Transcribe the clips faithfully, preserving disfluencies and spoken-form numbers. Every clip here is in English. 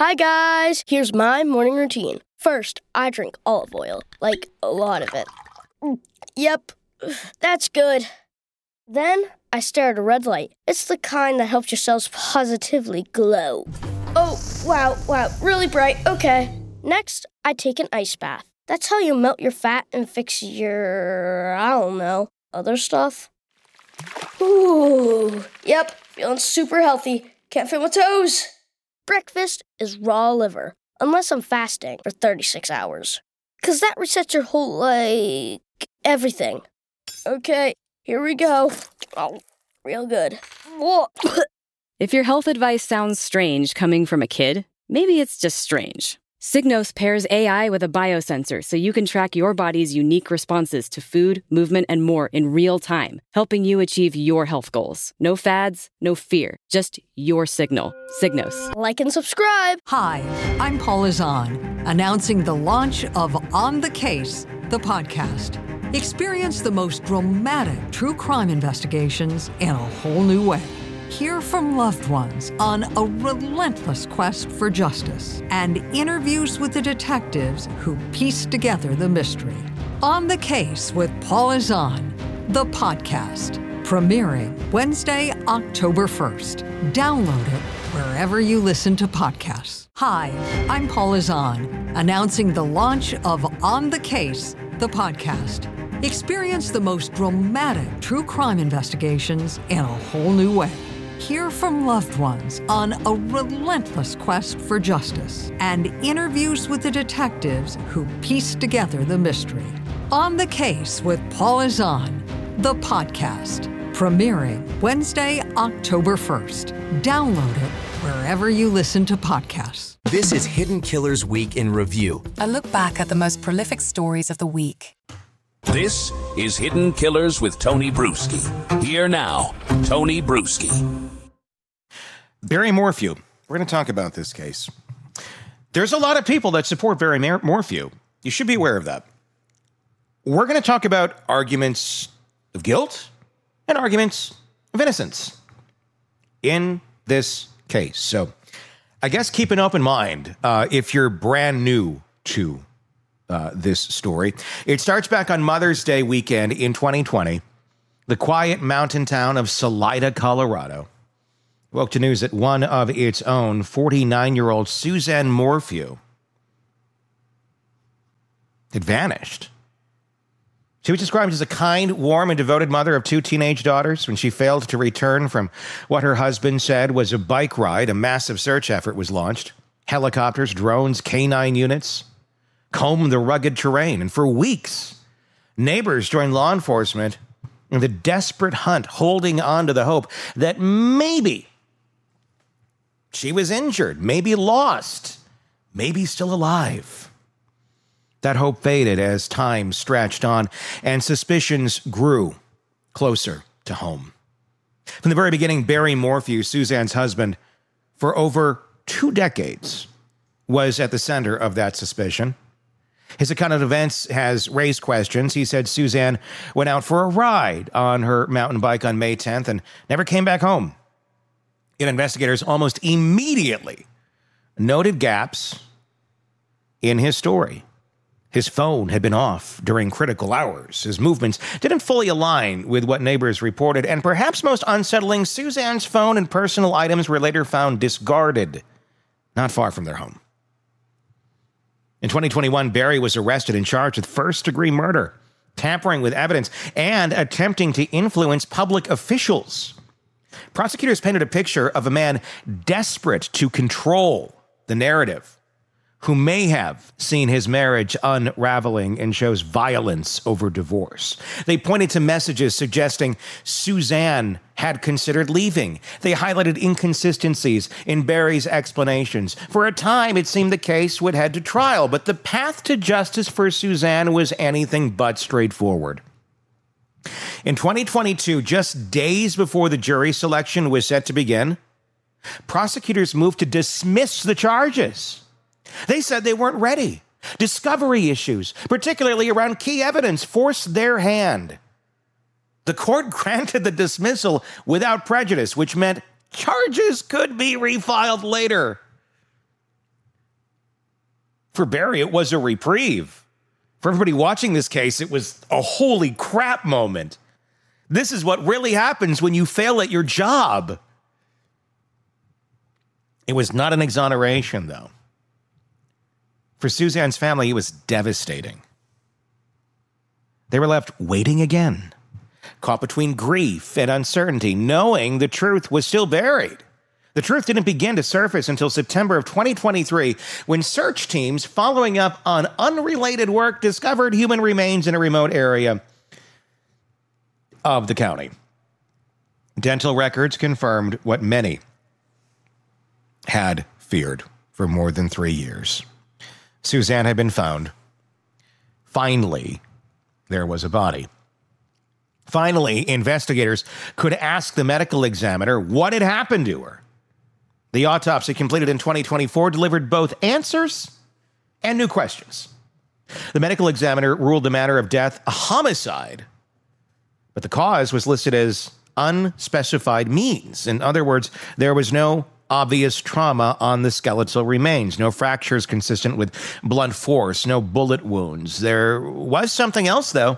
Hi guys, here's my morning routine. First, I drink olive oil, like a lot of it. Yep, that's good. Then, I stare at a red light. It's the kind that helps your cells positively glow. Oh, wow, wow, really bright, okay. Next, I take an ice bath. That's how you melt your fat and fix your, I don't know, other stuff. Ooh, yep, feeling super healthy. Can't feel my toes. Breakfast is raw liver, unless I'm fasting for thirty-six hours. Because that resets your whole, like, everything. Okay, here we go. Oh, real good. If your health advice sounds strange coming from a kid, maybe it's just strange. Signos pairs A I with a biosensor so you can track your body's unique responses to food, movement, and more in real time, helping you achieve your health goals. No fads, no fear, just your signal. Signos. Like and subscribe. Hi, I'm Paula Zahn, announcing the launch of On the Case, the podcast. Experience the most dramatic true crime investigations in a whole new way. Hear from loved ones on a relentless quest for justice and interviews with the detectives who piece together the mystery. On the Case with Paula Zahn, the podcast, premiering Wednesday, October first. Download it wherever you listen to podcasts. Hi, I'm Paula Zahn, announcing the launch of On the Case, the podcast. Experience the most dramatic true crime investigations in a whole new way. Hear from loved ones on a relentless quest for justice and interviews with the detectives who piece together the mystery. On the Case with Paula Zahn, the podcast, premiering Wednesday, October first. Download it wherever you listen to podcasts. This is Hidden Killers Week in Review. A look back at the most prolific stories of the week. This is Hidden Killers with Tony Bruschi. Here now, Tony Bruschi. Barry Morphew. We're going to talk about this case. There's a lot of people that support Barry Mor- Morphew. You should be aware of that. We're going to talk about arguments of guilt and arguments of innocence in this case. So I guess keep an open mind uh, if you're brand new to Uh, this story. It starts back on Mother's Day weekend in twenty twenty. The quiet mountain town of Salida, Colorado, woke to news that one of its own, forty-nine-year-old Suzanne Morphew, had vanished. She was described as a kind, warm, and devoted mother of two teenage daughters. When she failed to return from what her husband said was a bike ride, a massive search effort was launched. Helicopters, drones, canine units combed the rugged terrain, and for weeks, neighbors joined law enforcement in the desperate hunt, holding on to the hope that maybe she was injured, maybe lost, maybe still alive. That hope faded as time stretched on, and suspicions grew closer to home. From the very beginning, Barry Morphew, Suzanne's husband, for over two decades, was at the center of that suspicion. His account of events has raised questions. He said Suzanne went out for a ride on her mountain bike on May tenth and never came back home. Yet investigators almost immediately noted gaps in his story. His phone had been off during critical hours. His movements didn't fully align with what neighbors reported. And perhaps most unsettling, Suzanne's phone and personal items were later found discarded not far from their home. In twenty twenty-one, Barry was arrested and charged with first-degree murder, tampering with evidence, and attempting to influence public officials. Prosecutors painted a picture of a man desperate to control the narrative, who may have seen his marriage unraveling and chose violence over divorce. They pointed to messages suggesting Suzanne had considered leaving. They highlighted inconsistencies in Barry's explanations. For a time, it seemed the case would head to trial, but the path to justice for Suzanne was anything but straightforward. In twenty twenty-two, just days before the jury selection was set to begin, prosecutors moved to dismiss the charges. They said they weren't ready. Discovery issues, particularly around key evidence, forced their hand. The court granted the dismissal without prejudice, which meant charges could be refiled later. For Barry, it was a reprieve. For everybody watching this case, it was a holy crap moment. This is what really happens when you fail at your job. It was not an exoneration, though. For Suzanne's family, it was devastating. They were left waiting again, caught between grief and uncertainty, knowing the truth was still buried. The truth didn't begin to surface until September of twenty twenty-three, when search teams following up on unrelated work discovered human remains in a remote area of the county. Dental records confirmed what many had feared for more than three years. Suzanne had been found. Finally, there was a body. Finally, investigators could ask the medical examiner what had happened to her. The autopsy completed in twenty twenty-four delivered both answers and new questions. The medical examiner ruled the manner of death a homicide, but the cause was listed as unspecified means. In other words, there was no obvious trauma on the skeletal remains, no fractures consistent with blunt force, no bullet wounds. There was something else, though.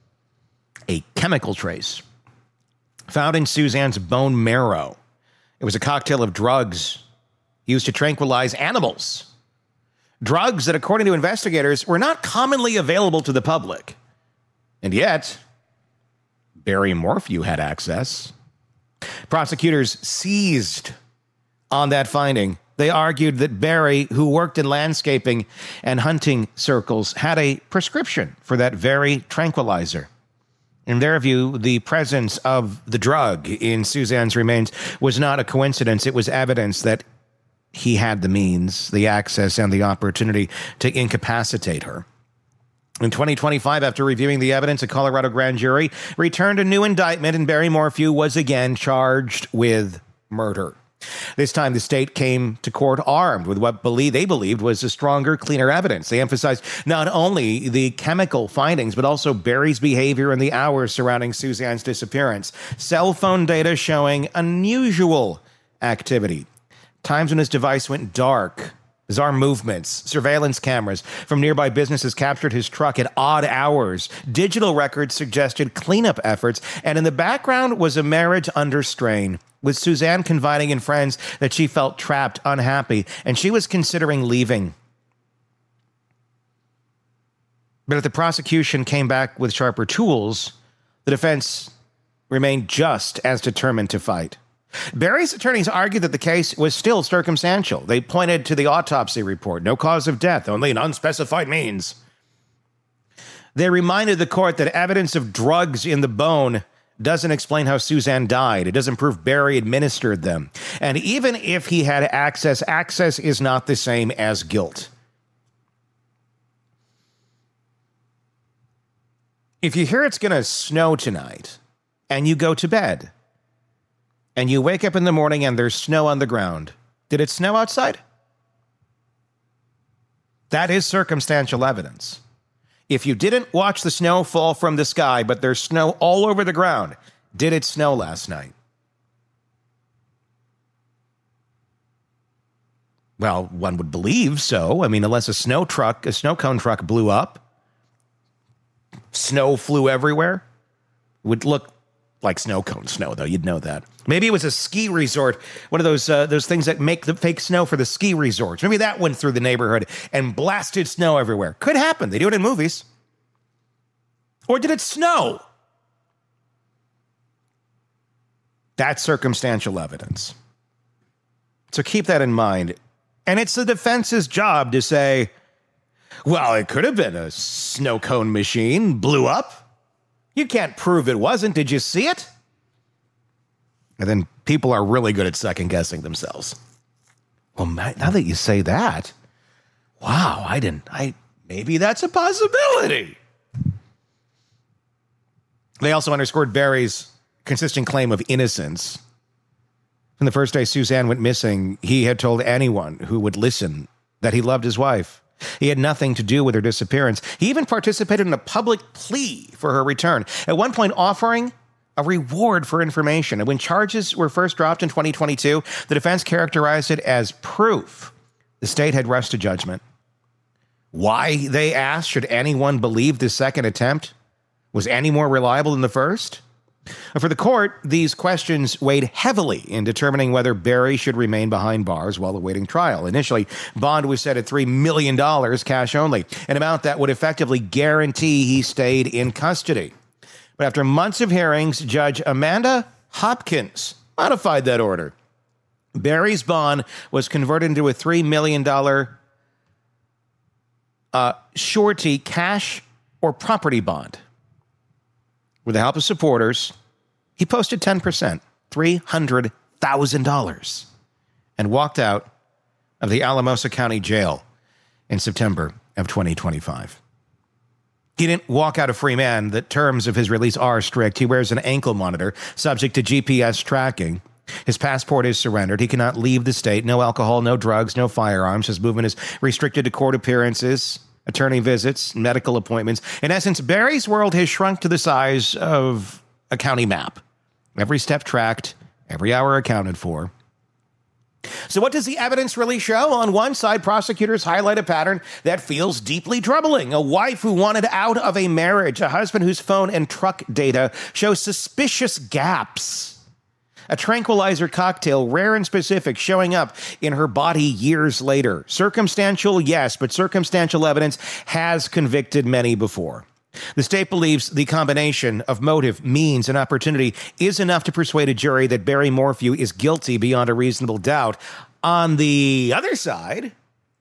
A chemical trace found in Suzanne's bone marrow. It was a cocktail of drugs used to tranquilize animals. Drugs that, according to investigators, were not commonly available to the public. And yet, Barry Morphew had access. Prosecutors seized on that finding. They argued that Barry, who worked in landscaping and hunting circles, had a prescription for that very tranquilizer. In their view, the presence of the drug in Suzanne's remains was not a coincidence. It was evidence that he had the means, the access, and the opportunity to incapacitate her. In twenty twenty-five, after reviewing the evidence, a Colorado grand jury returned a new indictment, and Barry Morphew was again charged with murder. This time, the state came to court armed with what believe, they believed was a stronger, cleaner evidence. They emphasized not only the chemical findings, but also Barry's behavior in the hours surrounding Suzanne's disappearance. Cell phone data showing unusual activity. Times when his device went dark. Bizarre movements. Surveillance cameras from nearby businesses captured his truck at odd hours. Digital records suggested cleanup efforts. And in the background was a marriage under strain, with Suzanne confiding in friends that she felt trapped, unhappy, and she was considering leaving. But if the prosecution came back with sharper tools, the defense remained just as determined to fight. Barry's attorneys argued that the case was still circumstantial. They pointed to the autopsy report, no cause of death, only an unspecified means. They reminded the court that evidence of drugs in the bone doesn't explain how Suzanne died. It doesn't prove Barry administered them. And even if he had access, access is not the same as guilt. If you hear it's going to snow tonight and you go to bed and you wake up in the morning and there's snow on the ground, did it snow outside? That is circumstantial evidence. If you didn't watch the snow fall from the sky, but there's snow all over the ground, did it snow last night? Well, one would believe so. I mean, unless a snow truck, a snow cone truck blew up, snow flew everywhere, it would look like snow cone snow, though. You'd know that. Maybe it was a ski resort, one of those uh, those things that make the fake snow for the ski resorts. Maybe that went through the neighborhood and blasted snow everywhere. Could happen. They do it in movies. Or did it snow? That's circumstantial evidence. So keep that in mind. And it's the defense's job to say, well, it could have been a snow cone machine, blew up. You can't prove it wasn't. Did you see it? And then people are really good at second-guessing themselves. Well, now that you say that, wow, I didn't, I, maybe that's a possibility. They also underscored Barry's consistent claim of innocence. From the first day Suzanne went missing, he had told anyone who would listen that he loved his wife. He had nothing to do with her disappearance. He even participated in a public plea for her return, at one point offering a reward for information. And when charges were first dropped in twenty twenty-two, the defense characterized it as proof the state had rushed to judgment. Why, they asked, should anyone believe the second attempt was any more reliable than the first? For the court, these questions weighed heavily in determining whether Barry should remain behind bars while awaiting trial. Initially, bond was set at three million dollars cash only, an amount that would effectively guarantee he stayed in custody. But after months of hearings, Judge Amanda Hopkins modified that order. Barry's bond was converted into a three million dollars uh, surety cash or property bond. With the help of supporters, he posted ten percent, three hundred thousand dollars, and walked out of the Alamosa County Jail in September of twenty twenty-five. He didn't walk out a free man. The terms of his release are strict. He wears an ankle monitor subject to G P S tracking. His passport is surrendered. He cannot leave the state. No alcohol, no drugs, no firearms. His movement is restricted to court appearances, attorney visits, medical appointments. In essence, Barry's world has shrunk to the size of a county map. Every step tracked, every hour accounted for. So what does the evidence really show? On one side, prosecutors highlight a pattern that feels deeply troubling. A wife who wanted out of a marriage, a husband whose phone and truck data show suspicious gaps. A tranquilizer cocktail, rare and specific, showing up in her body years later. Circumstantial, yes, but circumstantial evidence has convicted many before. The state believes the combination of motive, means, and opportunity is enough to persuade a jury that Barry Morphew is guilty beyond a reasonable doubt. On the other side,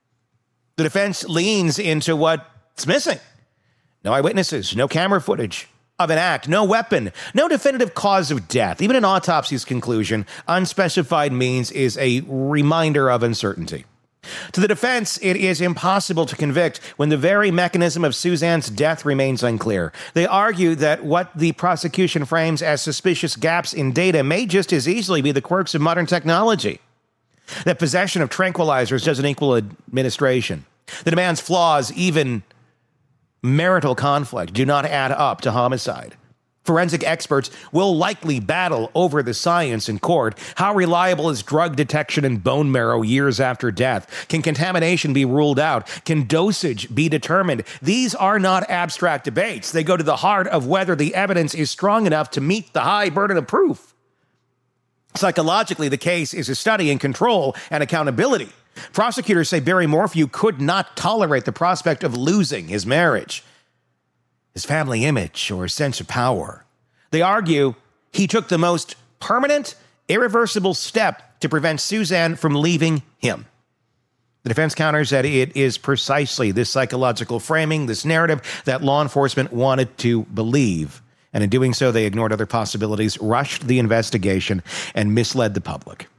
the defense leans into what's missing. No eyewitnesses, no camera footage of an act, no weapon, no definitive cause of death. Even an autopsy's conclusion, unspecified means, is a reminder of uncertainty. To the defense, it is impossible to convict when the very mechanism of Suzanne's death remains unclear. They argue that what the prosecution frames as suspicious gaps in data may just as easily be the quirks of modern technology. That possession of tranquilizers doesn't equal administration. The demands flaws, even marital conflict, do not add up to homicide. Forensic experts will likely battle over the science in court. How reliable is drug detection in bone marrow years after death? Can contamination be ruled out? Can dosage be determined? These are not abstract debates. They go to the heart of whether the evidence is strong enough to meet the high burden of proof. Psychologically, the case is a study in control and accountability. Prosecutors say Barry Morphew could not tolerate the prospect of losing his marriage, his family image, or sense of power. They argue he took the most permanent, irreversible step to prevent Suzanne from leaving him. The defense counters that it is precisely this psychological framing, this narrative, that law enforcement wanted to believe. And in doing so, they ignored other possibilities, rushed the investigation, and misled the public.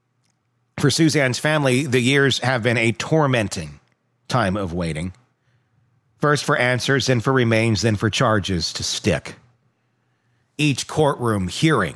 For Suzanne's family, the years have been a tormenting time of waiting. First for answers, then for remains, then for charges to stick. Each courtroom hearing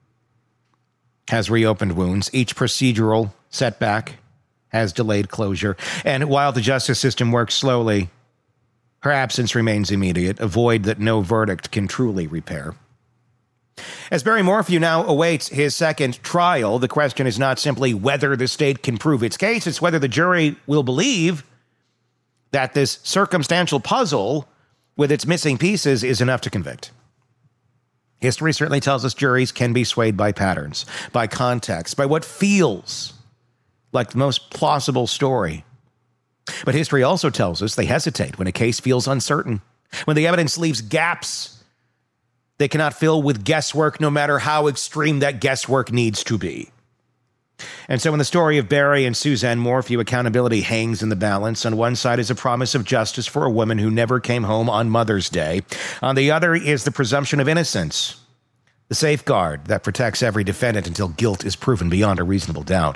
has reopened wounds. Each procedural setback has delayed closure. And while the justice system works slowly, her absence remains immediate, a void that no verdict can truly repair. As Barry Morphew now awaits his second trial, the question is not simply whether the state can prove its case, it's whether the jury will believe that this circumstantial puzzle with its missing pieces is enough to convict. History certainly tells us juries can be swayed by patterns, by context, by what feels like the most plausible story. But history also tells us they hesitate when a case feels uncertain, when the evidence leaves gaps they cannot fill with guesswork, no matter how extreme that guesswork needs to be. And so in the story of Barry and Suzanne Morphew, accountability hangs in the balance. On one side is a promise of justice for a woman who never came home on Mother's Day. On the other is the presumption of innocence, the safeguard that protects every defendant until guilt is proven beyond a reasonable doubt.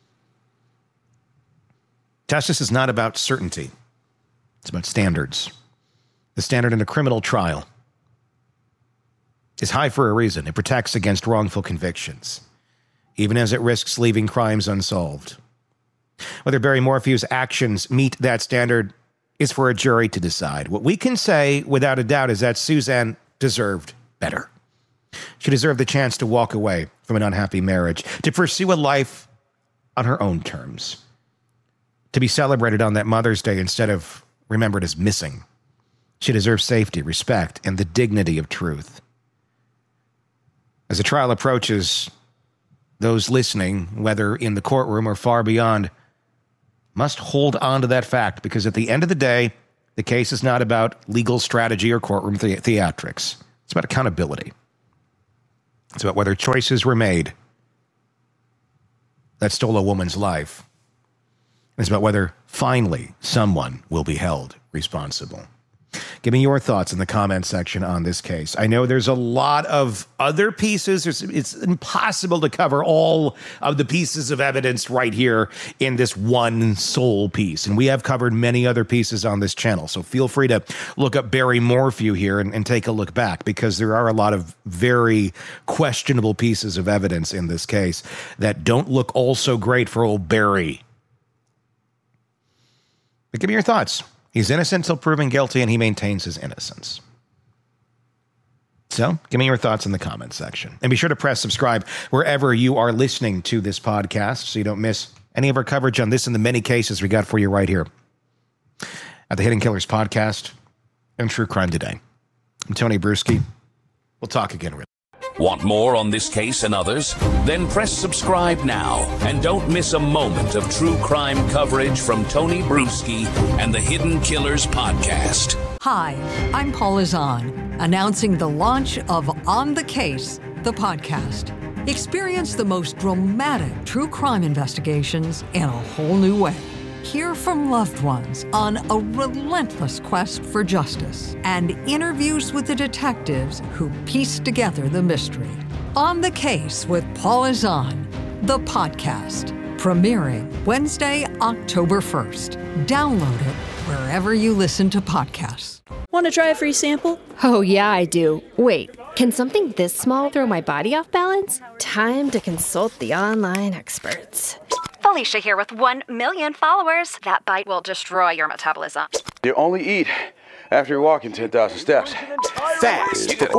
Justice is not about certainty. It's about standards. The standard in a criminal trial is high for a reason. It protects against wrongful convictions, even as it risks leaving crimes unsolved. Whether Barry Morphew's actions meet that standard is for a jury to decide. What we can say without a doubt is that Suzanne deserved better. She deserved the chance to walk away from an unhappy marriage, to pursue a life on her own terms, to be celebrated on that Mother's Day instead of remembered as missing. She deserves safety, respect, and the dignity of truth. As the trial approaches, those listening, whether in the courtroom or far beyond, must hold on to that fact, because at the end of the day, the case is not about legal strategy or courtroom the- theatrics. It's about accountability. It's about whether choices were made that stole a woman's life. It's about whether, finally, someone will be held responsible. Give me your thoughts in the comment section on this case. I know there's a lot of other pieces. There's, it's impossible to cover all of the pieces of evidence right here in this one sole piece. And we have covered many other pieces on this channel. So feel free to look up Barry Morphew here and, and take a look back, because there are a lot of very questionable pieces of evidence in this case that don't look all so great for old Barry. But give me your thoughts. He's innocent until proven guilty, and he maintains his innocence. So, give me your thoughts in the comments section. And be sure to press subscribe wherever you are listening to this podcast so you don't miss any of our coverage on this and the many cases we got for you right here at the Hidden Killers Podcast and True Crime Today. I'm Tony Bruschi. We'll talk again really. Want more on this case and others? Then press subscribe now and don't miss a moment of true crime coverage from Tony Bruschi and the Hidden Killers Podcast. Hi, I'm Paula Zahn, announcing the launch of On the Case, the podcast. Experience the most dramatic true crime investigations in a whole new way. Hear from loved ones on a relentless quest for justice and interviews with the detectives who piece together the mystery. On the Case with Paula Zahn, the podcast, premiering Wednesday, October first. Download it wherever you listen to podcasts. Want to try a free sample? Oh, yeah, I do. Wait, can something this small throw my body off balance? Time to consult the online experts. Felicia here with one million followers. That bite will destroy your metabolism. You only eat after walking ten thousand steps. Fast. Stop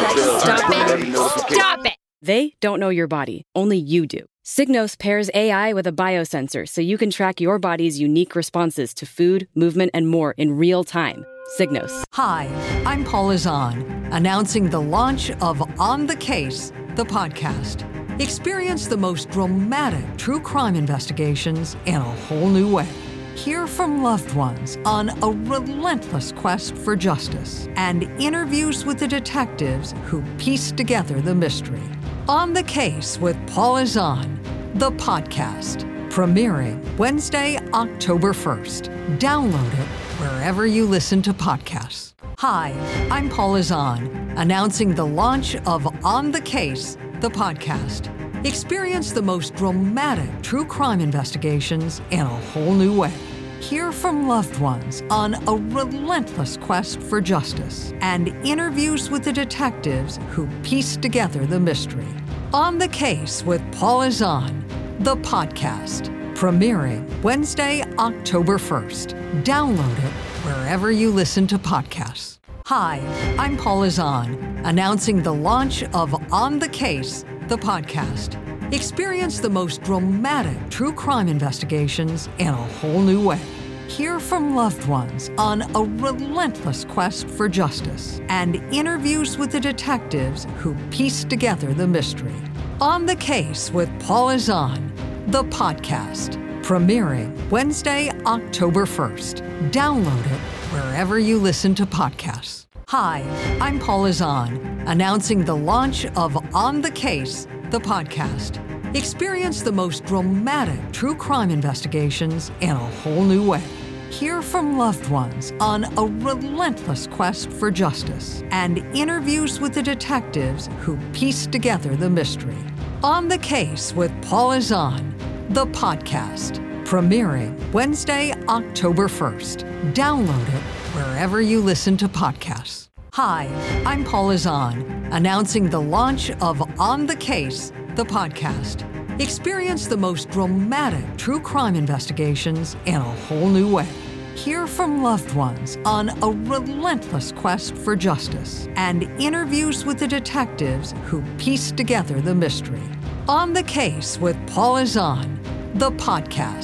it. Stop it. They don't know your body. Only you do. Signos pairs A I with a biosensor so you can track your body's unique responses to food, movement, and more in real time. Signos. Hi, I'm Paula Zahn, announcing the launch of On the Case, the podcast. Experience the most dramatic true crime investigations in a whole new way. Hear from loved ones on a relentless quest for justice and interviews with the detectives who piece together the mystery. On the Case with Paula Zahn, the podcast, premiering Wednesday, October first. Download it wherever you listen to podcasts. Hi, I'm Paula Zahn, announcing the launch of On the Case, the podcast. Experience the most dramatic true crime investigations in a whole new way. Hear from loved ones on a relentless quest for justice and interviews with the detectives who piece together the mystery. On the Case with Paula Zahn, the podcast, premiering Wednesday, October first. Download it wherever you listen to podcasts. Hi, I'm Paula Zahn, announcing the launch of On the Case, the podcast. Experience the most dramatic true crime investigations in a whole new way. Hear from loved ones on a relentless quest for justice and interviews with the detectives who piece together the mystery. On the Case with Paula Zahn, the podcast, premiering Wednesday, October first. Download it wherever you listen to podcasts. Hi, I'm Paula Zahn, announcing the launch of On the Case, the podcast. Experience the most dramatic true crime investigations in a whole new way. Hear from loved ones on a relentless quest for justice and interviews with the detectives who piece together the mystery. On the Case with Paula Zahn, the podcast, premiering Wednesday, October first. Download it wherever you listen to podcasts. Hi, I'm Paula Zahn, announcing the launch of On the Case, the podcast. Experience the most dramatic true crime investigations in a whole new way. Hear from loved ones on a relentless quest for justice and interviews with the detectives who piece together the mystery. On the Case with Paula Zahn, the podcast,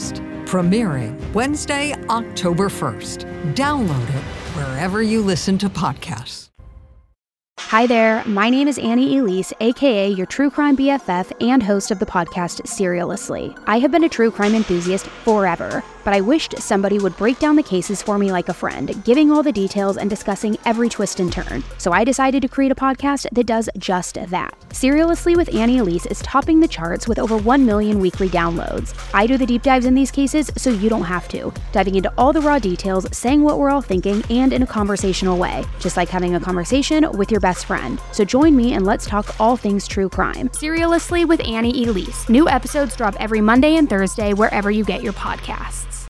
premiering Wednesday, October first. Download it wherever you listen to podcasts. Hi there, my name is Annie Elise, aka your true crime B F F and host of the podcast Serialously. I have been a true crime enthusiast forever, but I wished somebody would break down the cases for me like a friend, giving all the details and discussing every twist and turn. So I decided to create a podcast that does just that. Serialously with Annie Elise is topping the charts with over one million weekly downloads. I do the deep dives in these cases so you don't have to, diving into all the raw details, saying what we're all thinking, and in a conversational way, just like having a conversation with your best friend. So join me and let's talk all things true crime. Serialously with Annie Elise. New episodes drop every Monday and Thursday wherever you get your podcasts.